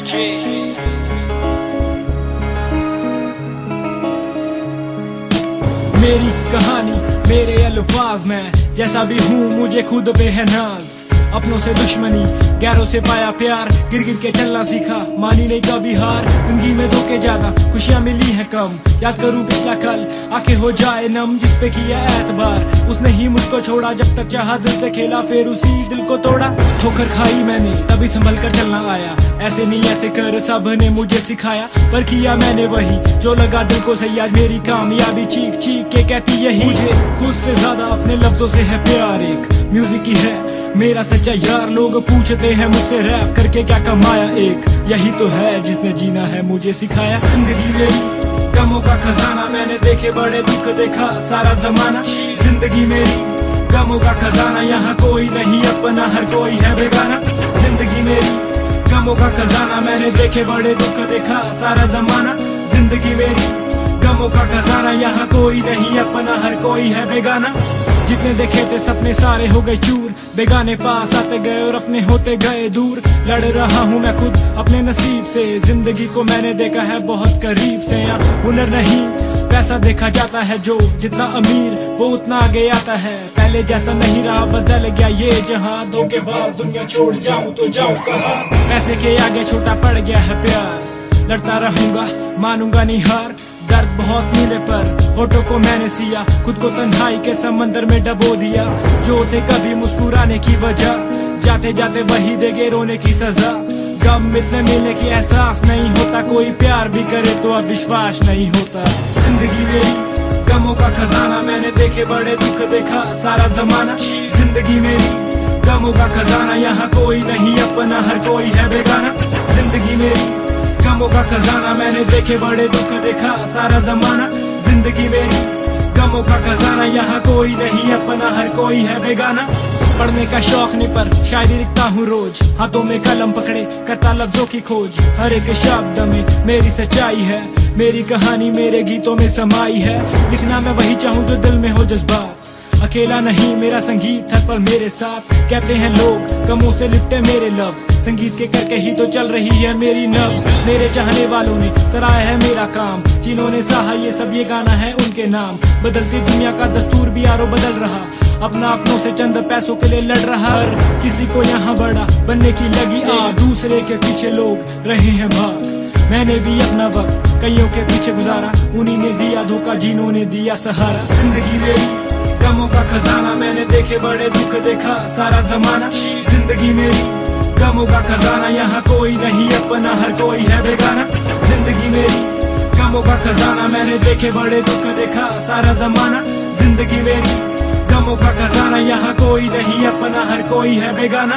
मेरी कहानी मेरे अल्फाज में, जैसा भी हूँ मुझे खुद पे है नाज। अपनों से दुश्मनी, गैरों से पाया प्यार, गिर गिर के चलना सीखा, मानी नहीं कभी हार। जिंदगी में धोखे ज्यादा, खुशियाँ मिली हैं कम। याद करूँ पिछला कल, आंखें हो जाए नम। जिस पे किया एतबार, उसने ही मुझको छोड़ा। जब तक चाहा दिल से खेला, फिर उसी दिल को तोड़ा। ठोकर खाई मैंने, तभी संभल कर चलना आया। ऐसे नहीं ऐसे कर सब ने मुझे सिखाया, पर किया मैंने वही जो लगा दिल को सही। आज मेरी कामयाबी चीख चीख के कहती यही, मुझे खुद से ज्यादा अपने लफ्जों से है प्यार। एक म्यूजिक ही है मेरा सच्चा यार। लोग पूछते हैं मुझसे रैप करके क्या कमाया, एक यही तो है जिसने जीना है मुझे सिखाया। जिंदगी मेरी गमों का खजाना, मैंने देखे बड़े दुख, देखा सारा जमाना। जिंदगी मेरी गमों का खजाना, यहाँ कोई नहीं अपना, हर कोई है बेगाना। जिंदगी मेरी गमों का खजाना, मैंने देखे बड़े दुख, देखा सारा जमाना। जिंदगी मेरी गमों का खजाना, यहाँ कोई नहीं अपना, हर कोई है बेगाना। जितने देखे थे सपने सारे हो गए चूर, बेगाने पास आते गए और अपने होते गए दूर। लड़ रहा हूँ मैं खुद अपने नसीब से, जिंदगी को मैंने देखा है बहुत करीब से। यहाँ हुनर नहीं पैसा देखा जाता है, जो जितना अमीर वो उतना आगे आता है। पहले जैसा नहीं रहा, बदल गया ये जहाँ। धोखेबाज दुनिया छोड़ जाऊं तो जाऊं कहाँ। पैसे के आगे छोटा पड़ गया है प्यार, लड़ता रहूंगा मानूंगा नहीं हार। दर्द बहुत मिले पर होठों को मैंने सिया, खुद को तन्हाई के समंदर में डबो दिया। जो थे कभी मुस्कुराने की वजह, जाते जाते वही देगे रोने की सजा। गम इतने मिलने की एहसास नहीं होता, कोई प्यार भी करे तो अब विश्वास नहीं होता। जिंदगी मेरी गमों का खजाना, मैंने देखे बड़े दुख, देखा सारा जमाना। जिंदगी मेरी गमों का खजाना, यहाँ कोई नहीं अपना, हर कोई है बेगाना। जिंदगी मेरी गमों का खजाना, मैंने देखे बड़े दुख, देखा सारा जमाना। जिंदगी मेरी गमों का खजाना, यहाँ कोई नहीं अपना, हर कोई है बेगाना। पढ़ने का शौक नहीं पर शायरी लिखता हूँ रोज, हाथों में कलम पकड़े करता लफ्जों की खोज। हर एक शब्द में मेरी सच्चाई है, मेरी कहानी मेरे गीतों में समाई है। लिखना मैं वही चाहूँ जो दिल में हो जज्बात, अकेला नहीं मेरा संगीत हर पल मेरे साथ। कहते हैं लोग गमों से लिपटे मेरे लफ्ज, संगीत के करके ही तो चल रही है मेरी नब्ज। मेरे चाहने वालों ने सराहा है मेरा काम, जिन्होंने सहा ये सब ये गाना है उनके नाम। बदलती दुनिया का दस्तूर भी यारो बदल रहा, अपना अपनों से चंद पैसों के लिए लड़ रहा। हर किसी को यहाँ बड़ा बनने की लगी आग, दूसरे के पीछे लोग रहे हैं भाग। मैंने भी अपना वक्त कईयों के पीछे गुजारा, उन्हीं ने दिया धोखा जिन्होंने दिया सहारा। जिंदगी मेरी गमों का खजाना, मैंने देखे बड़े दुख, देखा सारा जमाना। जिंदगी मेरी गमों का खजाना, यहाँ कोई नहीं अपना, हर कोई है बेगाना। जिंदगी मेरी गमों का खजाना, मैंने देखे बड़े दुख, देखा सारा जमाना। जिंदगी मेरी गमों का खजाना, यहाँ कोई नहीं अपना, हर कोई है बेगाना।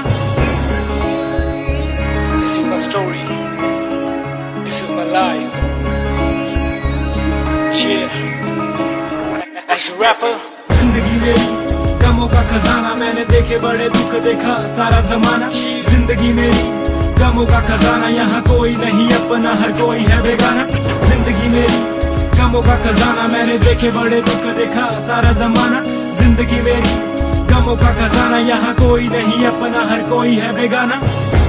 This is my story. This is my life. Yeah. As a rapper. जिंदगी मेरी गमों का खजाना, मैंने देखे बड़े दुख, देखा सारा जमाना। जिंदगी मेरी गमों का खजाना, यहाँ कोई नहीं अपना, हर कोई है बेगाना। जिंदगी मेरी गमों का खजाना, मैंने देखे बड़े दुख, देखा सारा जमाना। जिंदगी मेरी गमों का खजाना, यहाँ कोई नहीं अपना, हर कोई है बेगाना।